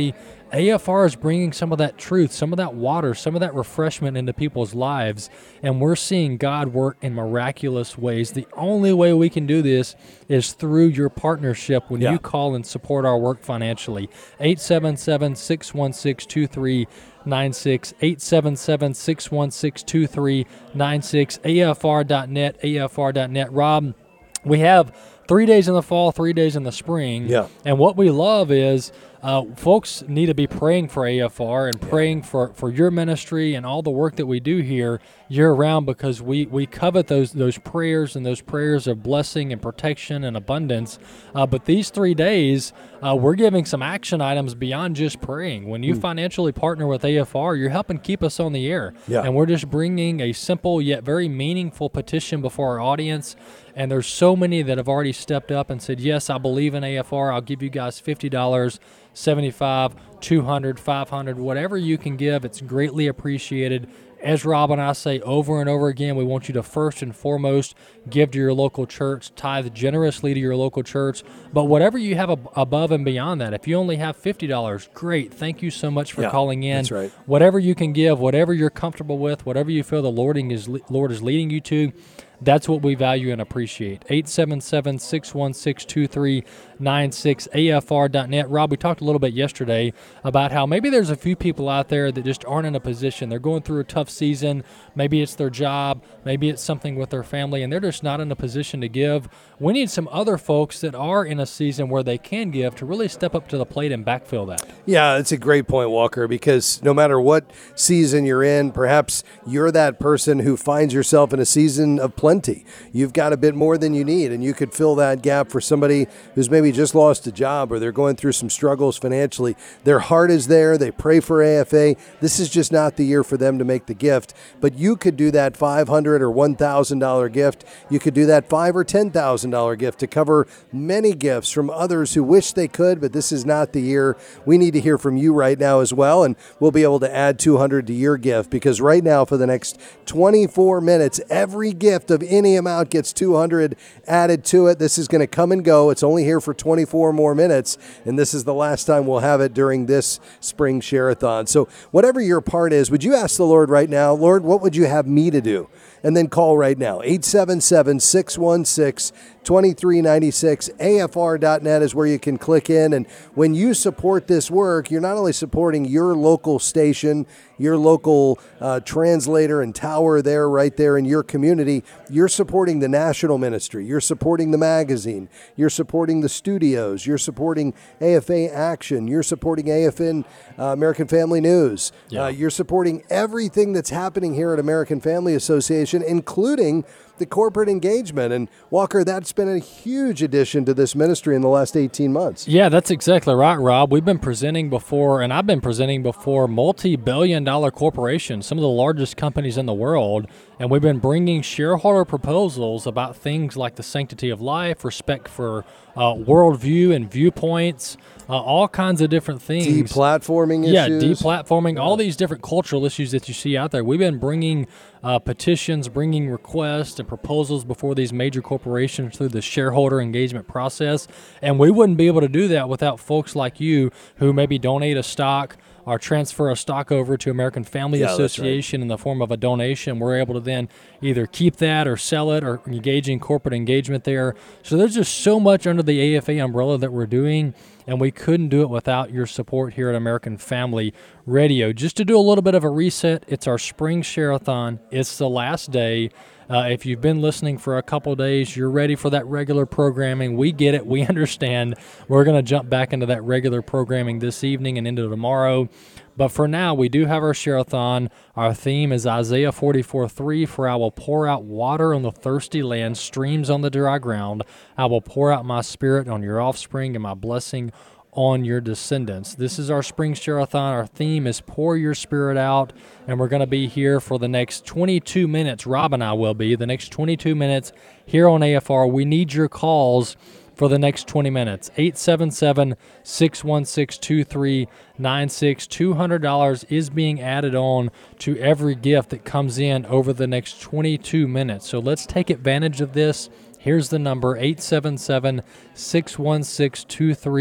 A F R is bringing some of that truth, some of that water, some of that refreshment into people's lives, and we're seeing God work in miraculous ways. The only way we can do this is through your partnership when Yeah. you call and support our work financially. eight seven seven, six one six, two three nine six, eight seven seven, six one six, two three nine six, A F R dot net, A F R dot net. Rob, we have three days in the fall, three days in the spring. Yeah. And what we love is uh, folks need to be praying for A F R and praying for, for your ministry and all the work that we do here year-round, because we, we covet those those prayers and those prayers of blessing and protection and abundance. Uh, but these three days, uh, we're giving some action items beyond just praying. When you financially partner with A F R, you're helping keep us on the air. Yeah. And we're just bringing a simple yet very meaningful petition before our audience. And there's so many that have already stepped up and said, yes, I believe in A F R. I'll give you guys fifty dollars, seventy-five dollars, two hundred dollars, five hundred dollars, whatever you can give. It's greatly appreciated. As Rob and I say over and over again, we want you to first and foremost give to your local church, tithe generously to your local church. But whatever you have ab- above and beyond that, if you only have fifty dollars, great. Thank you so much for Yeah, calling in. that's right. Whatever you can give, whatever you're comfortable with, whatever you feel the Lording is, Lord is leading you to, that's what we value and appreciate. eight seven seven, six one six, two three nine six, A F R dot net. Rob, we talked a little bit yesterday about how maybe there's a few people out there that just aren't in a position. They're going through a tough season. Maybe it's their job. Maybe it's something with their family, and they're just not in a position to give. We need some other folks that are in a season where they can give to really step up to the plate and backfill that. Yeah, it's a great point, Walker, because no matter what season you're in, perhaps you're that person who finds yourself in a season of plenty. You've got a bit more than you need, and you could fill that gap for somebody who's maybe just lost a job or they're going through some struggles financially. Their heart is there. They pray for A F A. This is just not the year for them to make the gift, but you could do that five hundred dollars or one thousand dollars gift. You could do that five thousand dollars or ten thousand dollars gift to cover many gifts from others who wish they could, but this is not the year. We need to hear from you right now as well, and we'll be able to add two hundred dollars to your gift, because right now for the next twenty-four minutes, every gift of any amount gets two hundred dollars added to it. This is going to come and go. It's only here for twenty-four more minutes, and this is the last time we'll have it during this spring share-a-thon. So whatever your part is, would you ask the Lord right now, Lord, what would you have me to do? And then call right now, eight seven seven, six one six, two three nine six. A F R dot net is where you can click in. And when you support this work, you're not only supporting your local station, your local uh, translator and tower there, right there in your community, you're supporting the national ministry. You're supporting the magazine. You're supporting the studios. You're supporting A F A Action. You're supporting A F N, uh, American Family News. Yeah. Uh, you're supporting everything that's happening here at American Family Association, including the corporate engagement. And Walker, that's been a huge addition to this ministry in the last eighteen months. Yeah, that's exactly right, Rob. We've been presenting before, and I've been presenting before multi-billion dollar corporations, some of the largest companies in the world, and we've been bringing shareholder proposals about things like the sanctity of life, respect for uh, worldview and viewpoints, uh, all kinds of different things. Deplatforming Yeah, issues. deplatforming, all these different cultural issues that you see out there. We've been bringing uh, petitions, bringing requests and proposals before these major corporations through the shareholder engagement process, and we wouldn't be able to do that without folks like you who maybe donate a stock or transfer a stock over to American Family Yeah, that's right. Association in the form of a donation. We're able to then either keep that or sell it or engage in corporate engagement there. So there's just so much under the A F A umbrella that we're doing, and we couldn't do it without your support here at American Family Radio. Just to do a little bit of a reset, it's our spring share-a-thon. It's the last day. Uh, if you've been listening for a couple days, you're ready for that regular programming. We get it. We understand. We're going to jump back into that regular programming this evening and into tomorrow. But for now, we do have our share-a-thon. Our theme is Isaiah forty-four three, for I will pour out water on the thirsty land, streams on the dry ground. I will pour out my spirit on your offspring and my blessing on your descendants. This is our spring share-a-thon. Our theme is Pour Your Spirit Out, and we're going to be here for the next twenty-two minutes. Rob and I will be the next twenty-two minutes here on A F R. We need your calls for the next twenty minutes. eight seven seven, six one six, two three nine six. two hundred dollars is being added on to every gift that comes in over the next twenty-two minutes. So let's take advantage of this. Here's the number, eight seven seven, six one six, two three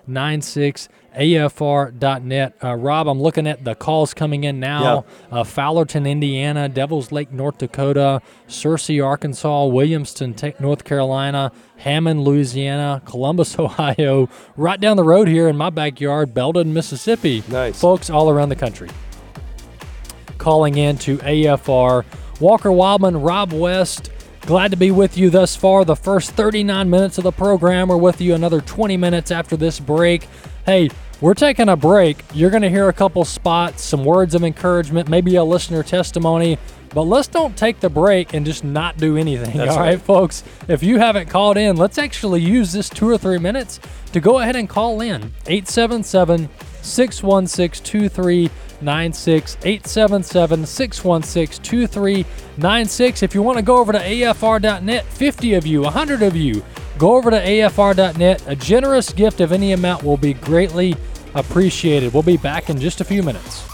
nine six, A F R dot net. Uh, Rob, I'm looking at the calls coming in now. Yeah. Uh, Fowlerton, Indiana, Devils Lake, North Dakota, Searcy, Arkansas, Williamston, Te- North Carolina, Hammond, Louisiana, Columbus, Ohio, right down the road here in my backyard, Belden, Mississippi. Nice. Folks all around the country calling in to A F R. Walker Wildman, Rob West, glad to be with you thus far. The first thirty-nine minutes of the program. We're with you another twenty minutes after this break. Hey, we're taking a break. You're going to hear a couple spots, some words of encouragement, maybe a listener testimony, but let's don't take the break and just not do anything. That's all right, right, folks? If you haven't called in, let's actually use this two or three minutes to go ahead and call in. eight seven seven, six one six, two three nine six, eight seven seven, six one six, two three nine six. If you want to go over to A F R dot net, fifty of you, one hundred of you, go over to A F R dot net. A generous gift of any amount will be greatly appreciated. We'll be back in just a few minutes.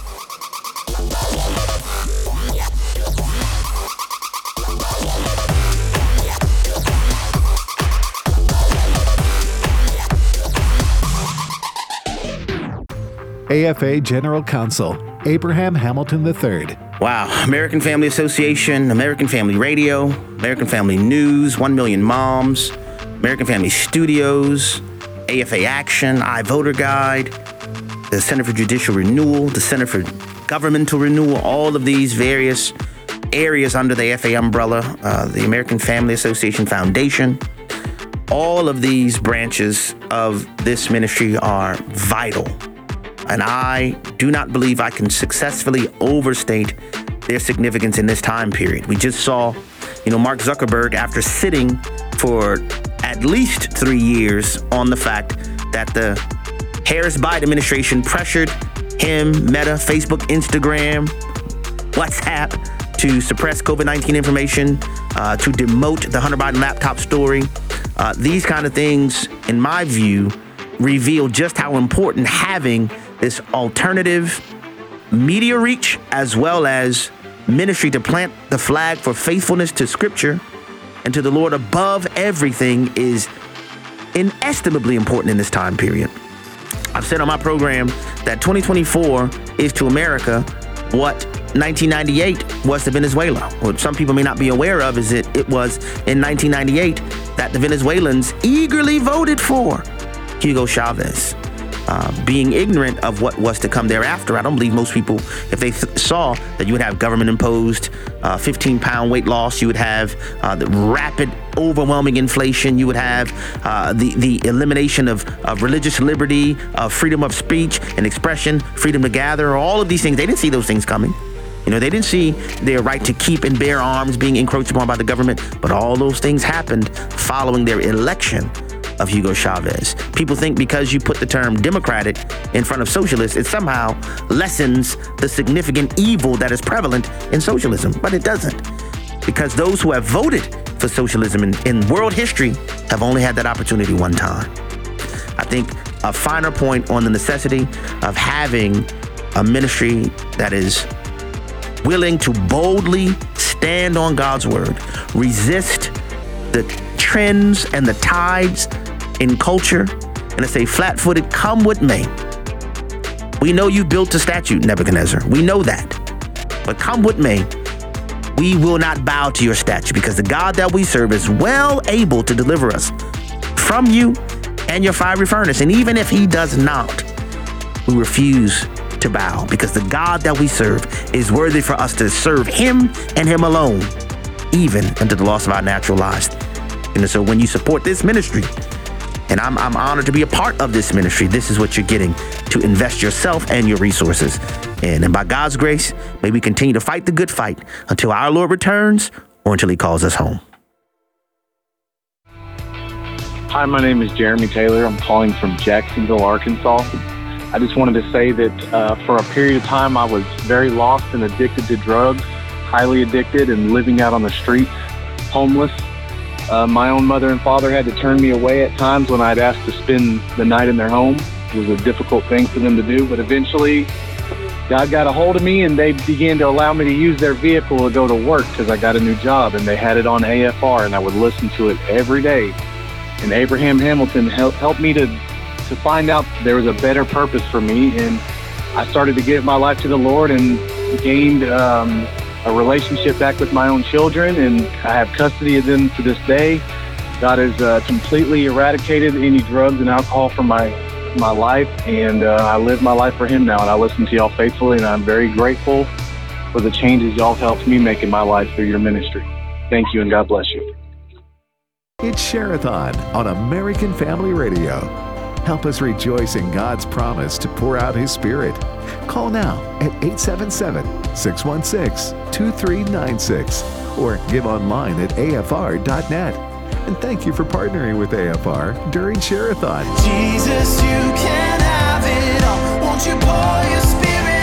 A F A General Counsel, Abraham Hamilton the third. Wow. American Family Association, American Family Radio, American Family News, One Million Moms, American Family Studios, A F A Action, iVoter Guide, the Center for Judicial Renewal, the Center for Governmental Renewal, all of these various areas under the A F A umbrella, uh, the American Family Association Foundation. All of these branches of this ministry are vital. And I do not believe I can successfully overstate their significance in this time period. We just saw, you know, Mark Zuckerberg, after sitting for at least three years on the fact that the Harris-Biden administration pressured him, Meta, Facebook, Instagram, WhatsApp to suppress COVID nineteen information, uh, to demote the Hunter Biden laptop story. Uh, these kind of things, in my view, reveal just how important having this alternative media reach as well as ministry to plant the flag for faithfulness to Scripture and to the Lord above everything is inestimably important in this time period. I've said on my program that twenty twenty-four is to America what nineteen ninety-eight was to Venezuela. What some people may not be aware of is that it was in nineteen ninety-eight that the Venezuelans eagerly voted for Hugo Chavez. Uh, being ignorant of what was to come thereafter, I don't believe most people, if they th- saw that you would have government-imposed uh, fifteen-pound weight loss, you would have uh, the rapid, overwhelming inflation, you would have uh, the, the elimination of, of religious liberty, of freedom of speech and expression, freedom to gather, all of these things. They didn't see those things coming. You know, they didn't see their right to keep and bear arms being encroached upon by the government, but all those things happened following their election of Hugo Chavez. People think because you put the term Democratic in front of socialist, it somehow lessens the significant evil that is prevalent in socialism, but it doesn't. Because those who have voted for socialism in, in world history have only had that opportunity one time. I think a finer point on the necessity of having a ministry that is willing to boldly stand on God's word, resist the trends and the tides in culture, and to say flat-footed, come with me. We know you built a statue, Nebuchadnezzar. We know that. But come with me. We will not bow to your statue because the God that we serve is well able to deliver us from you and your fiery furnace. And even if he does not, we refuse to bow because the God that we serve is worthy for us to serve him and him alone, even unto the loss of our natural lives. And so when you support this ministry, and I'm, I'm honored to be a part of this ministry, this is what you're getting to invest yourself and your resources in. And by God's grace, may we continue to fight the good fight until our Lord returns or until he calls us home. Hi, my name is Jeremy Taylor. I'm calling from Jacksonville, Arkansas. I just wanted to say that uh, for a period of time, I was very lost and addicted to drugs, highly addicted and living out on the streets, homeless. Uh, my own mother and father had to turn me away at times when I'd asked to spend the night in their home. It was a difficult thing for them to do, but eventually God got a hold of me and they began to allow me to use their vehicle to go to work because I got a new job, and they had it on A F R and I would listen to it every day. And Abraham Hamilton helped helped me to to find out there was a better purpose for me. And I started to give my life to the Lord and gained um, a relationship back with my own children, and I have custody of them to this day. God has uh, completely eradicated any drugs and alcohol from my my life, and uh, I live my life for Him now, and I listen to y'all faithfully, and I'm very grateful for the changes y'all have helped me make in my life through your ministry. Thank you, and God bless you. It's Share-a-thon on American Family Radio. Help us rejoice in God's promise to pour out His Spirit. Call now at eight seven seven, six one six, two three nine six or give online at A F R dot net. And thank you for partnering with A F R during Share-a-thon. Jesus, you can have it all. Won't you pour your spirit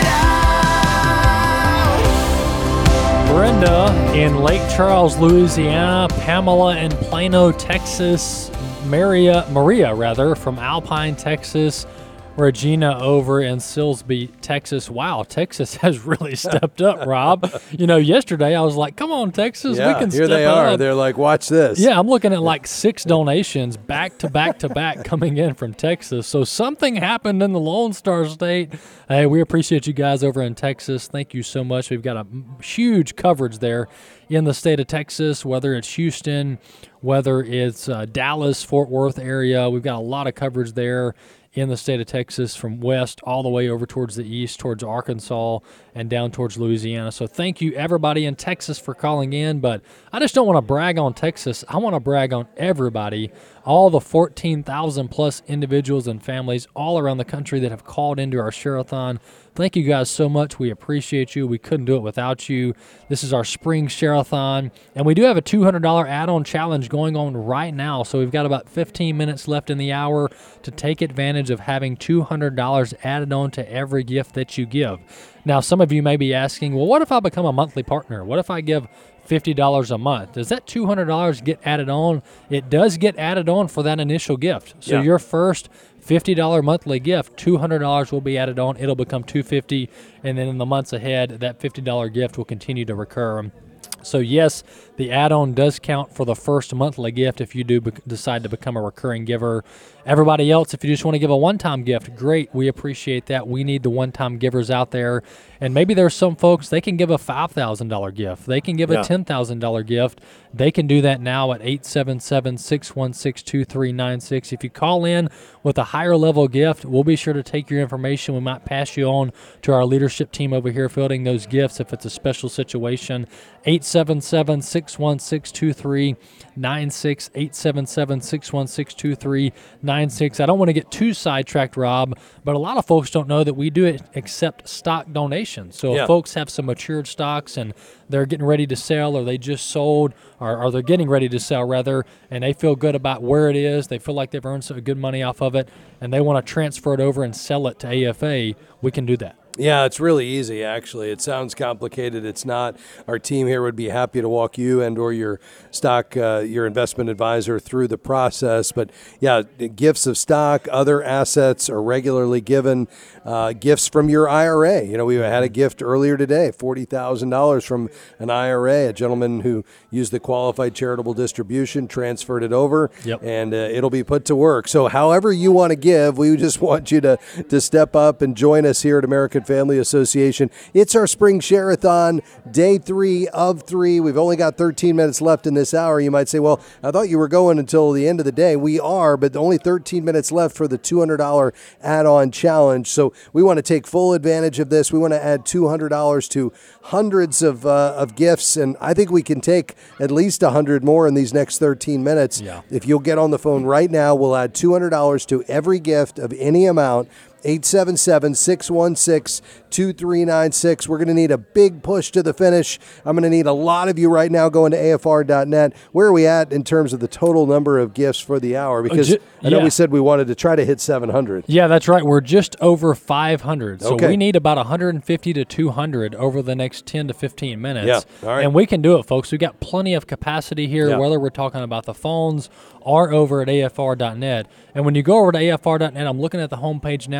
out? Brenda in Lake Charles, Louisiana, Pamela in Plano, Texas, Maria, Maria rather, from Alpine, Texas, Regina over in Silsbee, Texas. Wow, Texas has really stepped up, Rob. You know, yesterday I was like, come on, Texas, Yeah, we can here step they it are. up. They're like, watch this. Yeah, I'm looking at like six donations back to back to back coming in from Texas. So something happened in the Lone Star State. Hey, we appreciate you guys over in Texas. Thank you so much. We've got a huge coverage there in the state of Texas, whether it's Houston, whether it's uh, Dallas, Fort Worth area. We've got a lot of coverage there in the state of Texas, from west all the way over towards the east, towards Arkansas and down towards Louisiana. So thank you, everybody in Texas, for calling in. But I just don't want to brag on Texas. I want to brag on everybody, all the fourteen thousand plus individuals and families all around the country that have called into our Share-a-thon. Thank you guys so much. We appreciate you. We couldn't do it without you. This is our spring Share-a-thon, and we do have a two hundred dollars add-on challenge going on right now. So we've got about fifteen minutes left in the hour to take advantage of having two hundred dollars added on to every gift that you give. Now, some of you may be asking, well, what if I become a monthly partner? What if I give fifty dollars a month? Does that two hundred dollars get added on? It does get added on for that initial gift. So Yeah. your first fifty dollars monthly gift, two hundred dollars will be added on. It'll become two hundred fifty dollars, and then in the months ahead, that fifty dollars gift will continue to recur. So yes, the add-on does count for the first monthly gift if you do be- decide to become a recurring giver. Everybody else, if you just want to give a one-time gift, great. We appreciate that. We need the one-time givers out there. And maybe there's some folks, they can give a five thousand dollars gift. They can give Yeah. a ten thousand dollars gift. They can do that now at eight seven seven, six one six, two three nine six. If you call in with a higher level gift, we'll be sure to take your information. We might pass you on to our leadership team over here fielding those gifts if it's a special situation. eight seven seven, six one six, two three nine six, eight seven seven, six one six, two three nine six. I don't want to get too sidetracked, Rob, but a lot of folks don't know that we do accept stock donations. So Yeah. if folks have some matured stocks and they're getting ready to sell, or they just sold, or, or they're getting ready to sell rather, and they feel good about where it is, they feel like they've earned some good money off of it, and they want to transfer it over and sell it to A F A, we can do that. Yeah, it's really easy, actually. It sounds complicated. It's not. Our team here would be happy to walk you and or your stock, uh, your investment advisor through the process. But, yeah, gifts of stock, other assets are regularly given. Uh, gifts from your I R A. You know, we had a gift earlier today, forty thousand dollars from an I R A, a gentleman who used the qualified charitable distribution, transferred it over, Yep. and uh, it'll be put to work. So however you want to give, we just want you to, to step up and join us here at American Family Association. It's our spring Share-a-thon, day three of three. We've only got thirteen minutes left in this hour. You might say, well, I thought you were going until the end of the day. We are, but only thirteen minutes left for the two hundred dollars add-on challenge. So we want to take full advantage of this. We want to add two hundred dollars to hundreds of uh, of gifts, and I think we can take at least one hundred more in these next thirteen minutes. Yeah. If you'll get on the phone right now, we'll add two hundred dollars to every gift of any amount. eight seven seven, six one six, two three nine six. We're going to need a big push to the finish. I'm going to need a lot of you right now going to A F R dot net. Where are we at in terms of the total number of gifts for the hour? Because ju- I know yeah. we said we wanted to try to hit seven hundred. Yeah, that's right. We're just over five hundred. So Okay. we need about one hundred fifty to two hundred over the next ten to fifteen minutes. Yeah, all right. And we can do it, folks. We've got plenty of capacity here, Yeah. whether we're talking about the phones or over at A F R dot net. And when you go over to A F R dot net, I'm looking at the homepage now.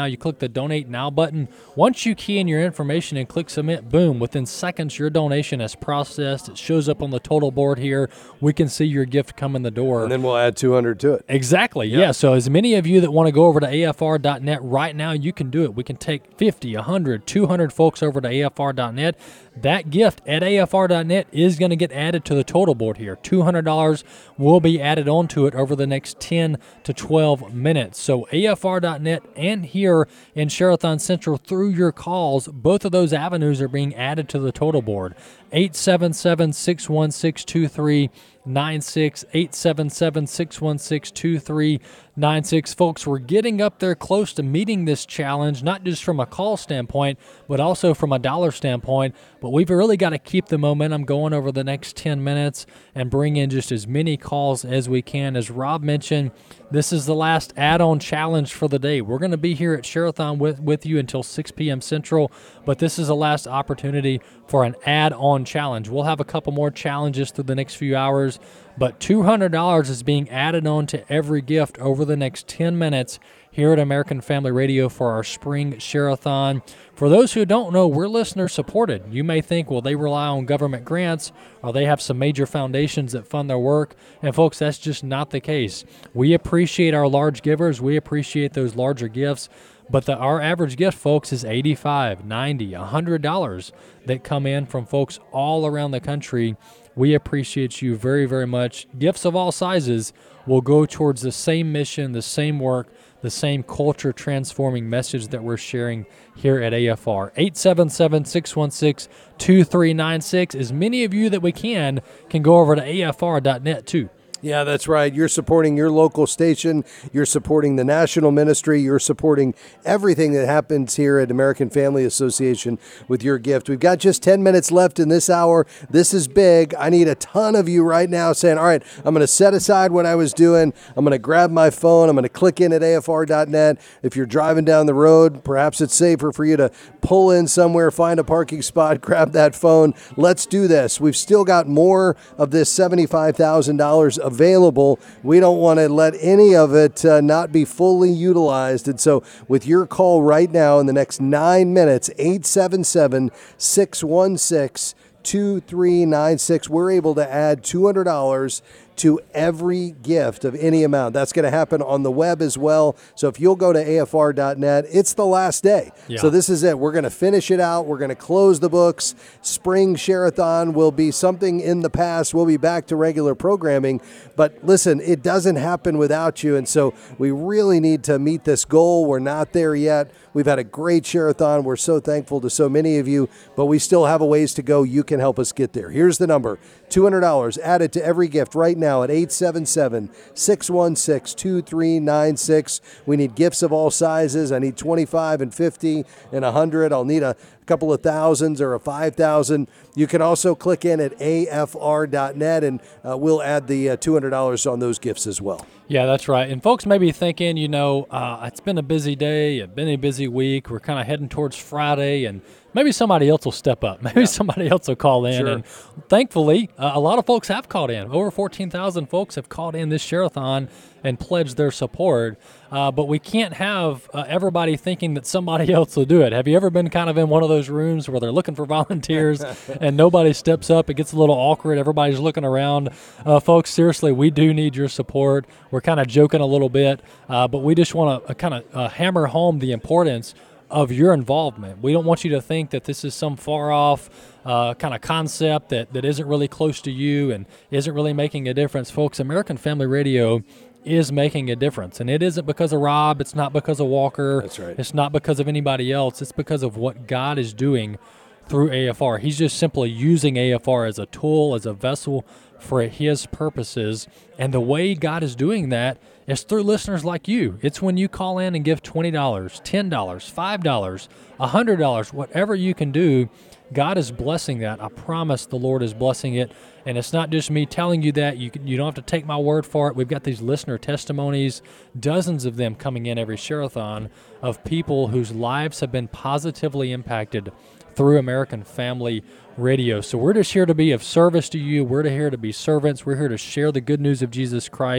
You click the Donate Now button. Once you key in your information and click Submit, boom, within seconds your donation is processed. It shows up on the total board here. We can see your gift come in the door. And then we'll add two hundred to it. Exactly, yeah. yeah. So as many of you that want to go over to A F R dot net right now, you can do it. We can take fifty, one hundred, two hundred folks over to A F R dot net. That gift at A F R dot net is going to get added to the total board here. two hundred dollars will be added onto it over the next ten to twelve minutes. So A F R dot net and here in Share-a-thon Central through your calls, both of those avenues are being added to the total board. eight seven seven, six one six, two three nine six, eight seven seven, six one six, two three nine six. Folks, we're getting up there close to meeting this challenge, not just from a call standpoint, but also from a dollar standpoint. But we've really got to keep the momentum going over the next ten minutes and bring in just as many calls as we can. As Rob mentioned, this is the last add-on challenge for the day. We're going to be here at Share-a-thon with, with you until six p.m. Central, but this is the last opportunity for an add-on challenge. We'll have a couple more challenges through the next few hours, but two hundred dollars is being added on to every gift over the next ten minutes here at American Family Radio for our spring Share-a-thon. For those who don't know, we're listener supported. You may think, well, they rely on government grants or they have some major foundations that fund their work. And folks, that's just not the case. We appreciate our large givers. We appreciate those larger gifts. But the, our average gift, folks, is eighty-five dollars, ninety dollars, one hundred dollars that come in from folks all around the country. We appreciate you very, very much. Gifts of all sizes will go towards the same mission, the same work, the same culture-transforming message that we're sharing here at A F R. eight seven seven, six one six, two three nine six. As many of you that we can can go over to A F R dot net too. Yeah, that's right. You're supporting your local station. You're supporting the national ministry. You're supporting everything that happens here at American Family Association with your gift. We've got just ten minutes left in this hour. This is big. I need a ton of you right now saying, all right, I'm going to set aside what I was doing. I'm going to grab my phone. I'm going to click in at A F R dot net. If you're driving down the road, perhaps it's safer for you to pull in somewhere, find a parking spot, grab that phone. Let's do this. We've still got more of this seventy-five thousand dollars available. We don't want to let any of it uh, not be fully utilized. And so with your call right now in the next nine minutes, eight seven seven, six one six, two three nine six, we're able to add two hundred dollars to every gift of any amount. That's going to happen on the web as well. So if you'll go to A F R dot net, it's the last day. Yeah. So this is it. We're going to finish it out. We're going to close the books. Spring Share-a-thon will be something in the past. We'll be back to regular programming. But listen, it doesn't happen without you. And so we really need to meet this goal. We're not there yet. We've had a great Share-a-thon. We're so thankful to so many of you, but we still have a ways to go. You can help us get there. Here's the number, two hundred dollars added to every gift right now at eight seven seven, six one six, two three nine six. We need gifts of all sizes. I need twenty-five and fifty and one hundred. I'll need a couple of thousands or a five thousand. You can also click in at A F R dot net and uh, we'll add the uh, two hundred dollars on those gifts as well. Yeah, that's right. And folks may be thinking, you know, uh, it's been a busy day, it's been a busy week. We're kind of heading towards Friday, and maybe somebody else will step up. Maybe yeah. somebody else will call in. Sure. And thankfully, uh, a lot of folks have called in. Over fourteen thousand folks have called in this Share-a-thon and pledged their support. Uh, but we can't have uh, everybody thinking that somebody else will do it. Have you ever been kind of in one of those rooms where they're looking for volunteers and nobody steps up? It gets a little awkward. Everybody's looking around. Uh, folks, seriously, we do need your support. We're kind of joking a little bit, uh, but we just want to uh, kind of uh, hammer home the importance of your involvement. We don't want you to think that this is some far off uh, kind of concept that, that isn't really close to you and isn't really making a difference. Folks, American Family Radio is making a difference. And it isn't because of Rob. It's not because of Walker. That's right. It's not because of anybody else. It's because of what God is doing through A F R. He's just simply using A F R as a tool, as a vessel for His purposes. And the way God is doing that is through listeners like you. It's when you call in and give twenty dollars, ten dollars, five dollars, one hundred dollars, whatever you can do. God is blessing that. I promise the Lord is blessing it. And it's not just me telling you that. You, you don't have to take my word for it. We've got these listener testimonies, dozens of them coming in every Share-a-thon of people whose lives have been positively impacted through American Family Radio. So we're just here to be of service to you. We're here to be servants. We're here to share the good news of Jesus Christ.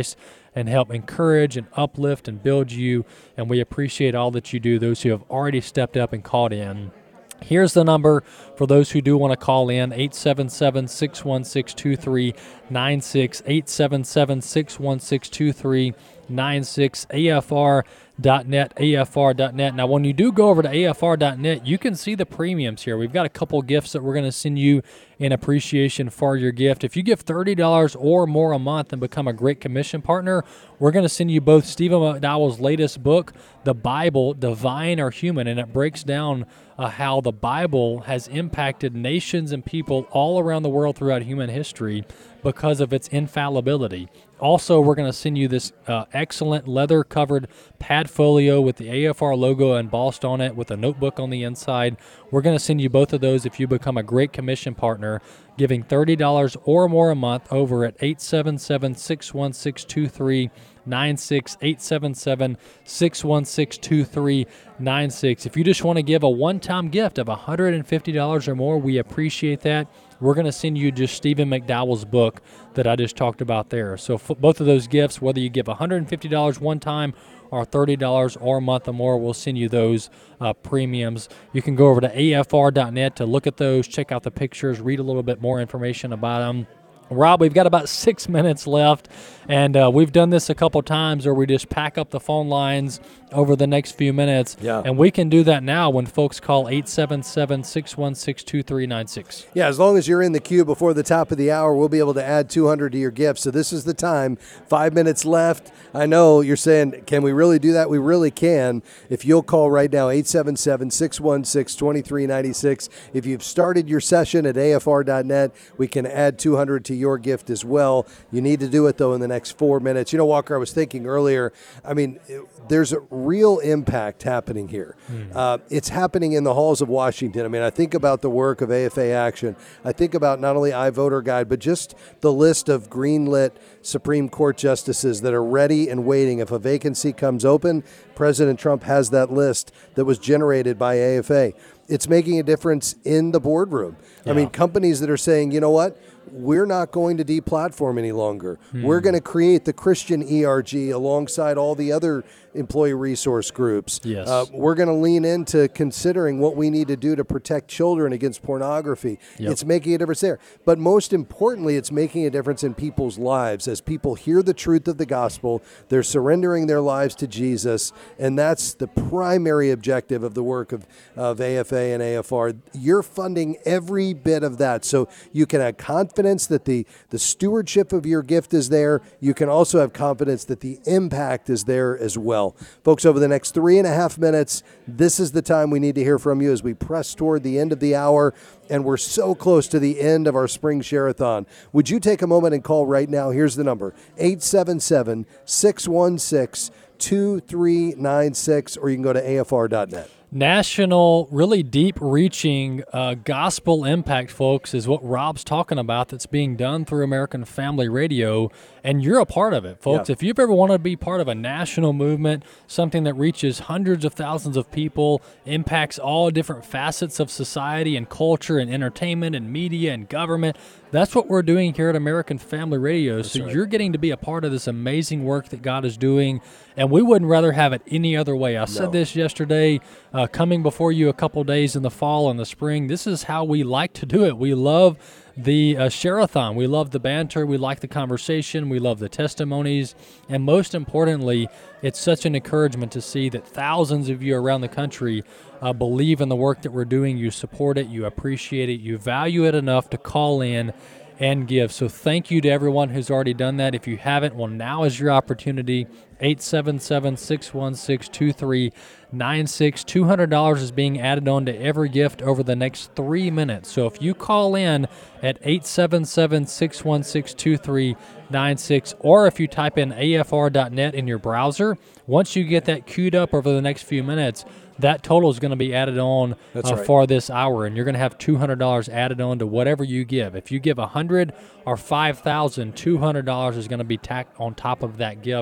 and help encourage and uplift and build you. And we appreciate all that you do, those who have already stepped up and called in. Here's the number for those who do want to call in, eight seven seven, six one six, two three nine six, eight seven seven, six one six, two three nine six, A F R dot net, A F R dot net. Now, when you do go over to A F R dot net, you can see the premiums here. We've got a couple gifts that we're going to send you in appreciation for your gift. If you give thirty dollars or more a month and become a Great Commission partner, we're going to send you both Stephen McDowell's latest book, The Bible, Divine or Human, and it breaks down uh, how the Bible has impacted nations and people all around the world throughout human history because of its infallibility. Also, we're going to send you this uh, excellent leather-covered pad folio with the A F R logo embossed on it with a notebook on the inside. We're going to send you both of those if you become a Great Commission partner, giving thirty dollars or more a month over at eight seven seven, six one six, two three nine six, eight seven seven, six one six, two three nine six. If you just want to give a one-time gift of one hundred fifty dollars or more, we appreciate that. We're going to send you just Stephen McDowell's book that I just talked about there. So for both of those gifts, whether you give one hundred fifty dollars one time or thirty dollars or a month or more, we'll send you those uh, premiums. You can go over to A F R dot net to look at those, check out the pictures, read a little bit more information about them. Rob, we've got about six minutes left, and uh, we've done this a couple times where we just pack up the phone lines over the next few minutes, Yeah. and we can do that now when folks call eight seven seven, six one six, two three nine six. Yeah, as long as you're in the queue before the top of the hour, we'll be able to add two hundred to your gift. So this is the time. Five minutes left. I know you're saying, can we really do that? We really can. If you'll call right now, eight seven seven, six one six, two three nine six. If you've started your session at A F R dot net, we can add two hundred to your gift as well. You need to do it, though, in the next four minutes. You know, Walker, I was thinking earlier, I mean, it, there's a real impact happening here. Mm. Uh, it's happening in the halls of Washington. I mean, I think about the work of A F A Action. I think about not only iVoter Guide, but just the list of greenlit Supreme Court justices that are ready and waiting. If a vacancy comes open, President Trump has that list that was generated by A F A. It's making a difference in the boardroom. Yeah. I mean, companies that are saying, you know what? We're not going to deplatform any longer. Hmm. We're going to create the Christian E R G alongside all the other employee resource groups. Yes. Uh, we're going to lean into considering what we need to do to protect children against pornography. Yep. It's making a difference there. But most importantly, it's making a difference in people's lives. As people hear the truth of the gospel, they're surrendering their lives to Jesus, and that's the primary objective of the work of, of A F A and A F R. You're funding every bit of that, so you can have confidence that the, the stewardship of your gift is there. You can also have confidence that the impact is there as well. Folks, over the next three and a half minutes, this is the time we need to hear from you as we press toward the end of the hour, and we're so close to the end of our Spring Share-a-thon. Would you take a moment and call right now? Here's the number, eight seven seven, six one six, two three nine six, or you can go to A F R dot net. National, really deep-reaching uh, gospel impact, folks, is what Rob's talking about that's being done through American Family Radio, and you're a part of it, folks. Yeah. If you've ever wanted to be part of a national movement, something that reaches hundreds of thousands of people, impacts all different facets of society and culture and entertainment and media and government, that's what we're doing here at American Family Radio. That's so right. You're getting to be a part of this amazing work that God is doing, and we wouldn't rather have it any other way. I no. said this yesterday, uh, coming before you a couple days in the fall and the spring. This is how we like to do it. We love the uh, Share-a-thon. We love the banter. We like the conversation. We love the testimonies. And most importantly, it's such an encouragement to see that thousands of you around the country uh, believe in the work that we're doing. You support it. You appreciate it. You value it enough to call in and give. So thank you to everyone who's already done that. If you haven't, well, now is your opportunity. eight seven seven, six one six, two three nine six. two hundred dollars is being added on to every gift over the next three minutes. So if you call in at eight seven seven, six one six, two three nine six, or if you type in A F R dot net in your browser, once you get that queued up over the next few minutes, that total is going to be added on uh, right. for this hour, and you're going to have two hundred dollars added on to whatever you give. If you give one hundred dollars or five thousand dollars, two hundred dollars is going to be tacked on top of that gift.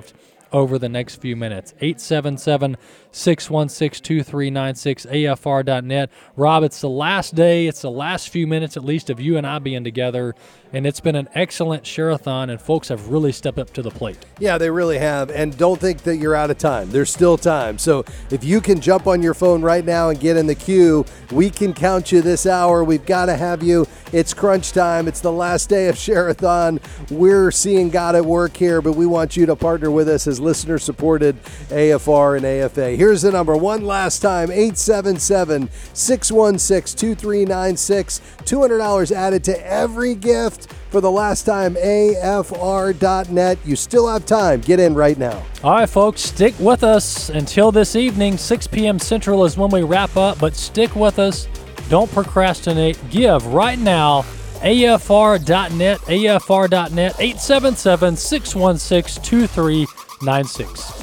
over the next few minutes. eight seven seven, six one six, two three nine six, A F R dot net. Rob, it's the last day. It's the last few minutes, at least, of you and I being together, and it's been an excellent share-a-thon, and folks have really stepped up to the plate. Yeah, they really have. And don't think that you're out of time. There's still time. So if you can jump on your phone right now and get in the queue, we can count you this hour. We've got to have you. It's crunch time. It's the last day of Share-a-thon. We're seeing God at work here, but we want you to partner with us as listener-supported A F R and A F A. Here's the number one last time, eight seven seven, six one six, two three nine six. two hundred dollars added to every gift for the last time, A F R dot net. You still have time. Get in right now. All right, folks, stick with us until this evening. six p.m. Central is when we wrap up, but stick with us. Don't procrastinate. Give right now. A F R dot net, A F R dot net, eight seven seven, six one six, two three nine six.